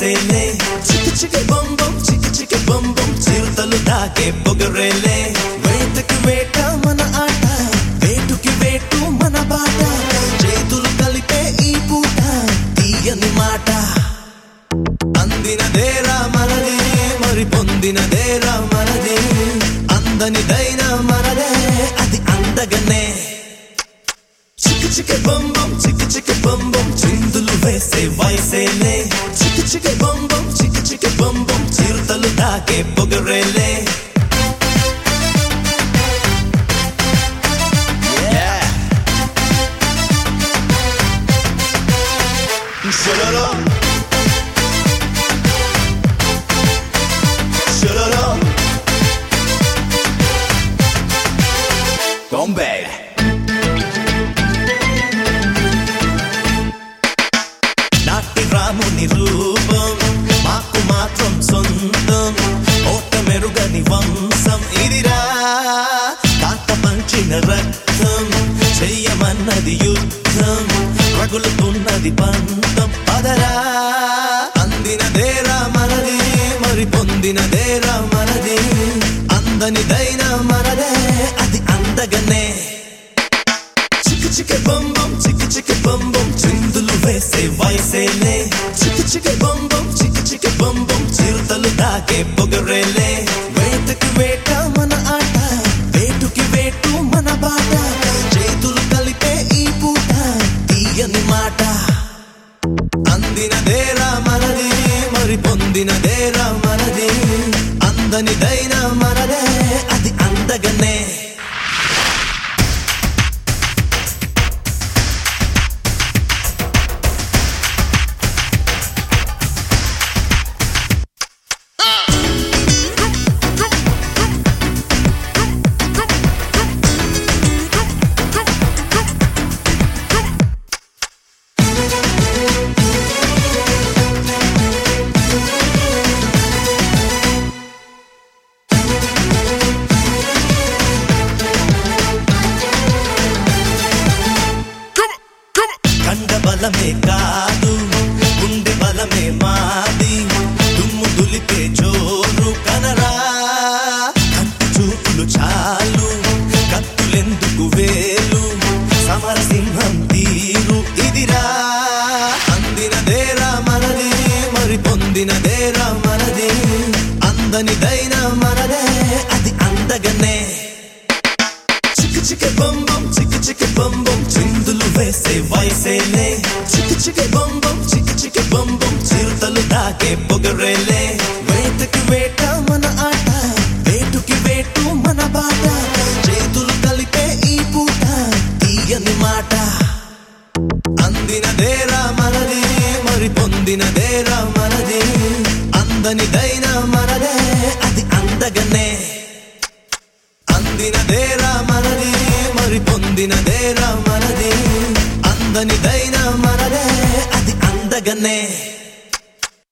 వయసేలే చిక్కి చిక్కి బొమ్ బొమ్ చిక్కి చిక్కి బొమ్ బొమ్ చిరుతలు దాకే పొగరేలే వేటకి వేట మన ఆట వేటుకి వేటు మన బాట చేతులు కలిపే ఈ పూట తీయని మాట అందినదేరా మనది మరి పొందినదేరా మనది అందనిదైనా మనదే అది అందగనే చిక్కి చిక్కి బొమ్ బొమ్ చిక్కి చిక్కి బొమ్ బొమ్ చిందులు వేసే వయసేలే చిక్కి చిక్కి బొమ్ బొమ్ చిక్కి చిక్కి బొమ్ బొమ్ చిరుతలు దాకే పొగరేలే Shalala Shalala Bombay నాటి రాముని రూపం మాకు మాత్రం సొంతం ఓట మెరుగని వంశం ఇదిరా కాట పంచిన రక్తం చెయ్యమన్నది యుద్ధం రగులుతున్నది పంతం పదరా అందినదేరా మనది మరి పొందినదేరా మనది అందనిదైనా మనదే అది అందగనే చిక్కి చిక్కి బొమ్ బొమ్ చిక్కి చిక్కి బొమ్ బొమ్ చిందులు వేసే వయసేలే చిక్కి చిక్కి బొమ్ బొమ్ చిక్కి చిక్కి బొమ్ బొమ్ చిరుతలు దాకే పొగరేలే వేటకి వేట మన ఆట వేటుకి వేటు మన బాట చేతులు కలిపే ఈ పూట తీయని మాట అందినదేరా మనది మరి పొందినదేరా మనది అందనిదైనా మనదే అది అందగనే కండ బలమే కాదు గుండె బలమే మాది దుమ్ము దులిపే జోరు కనరా కంటి చూపులు చాలు కత్తులెందుకు వేలు సమరసింహం తీరు ఇదిరా అందినదేరా మనది మరి పొందినదేరా మనది అందనిదైనా మనదే అది అందగనే చిక్కి చిక్కి బొమ్ బొమ్ చిక్కి చిక్కి బొమ్ బొమ్ చిందులు వేసే వయసేలే చిక్కి చిక్కి బొమ్ బొమ్ చిక్కి చిక్కి బొమ్ బొమ్ చిరుతలు దాకే పొగరేలే వేటకి వేట మన ఆట వేటుకి వేటు మన బాట చేతులు కలిపే ఈ పూట తీయని మాట అందినదేరా మనది మరి పొందినదేరా మనది అందనిదైనా మనదే అది అందగనే అందినదేరా మనది మరి పొందినదేరా మనది అందనిదైనా మనదే అది అందగనే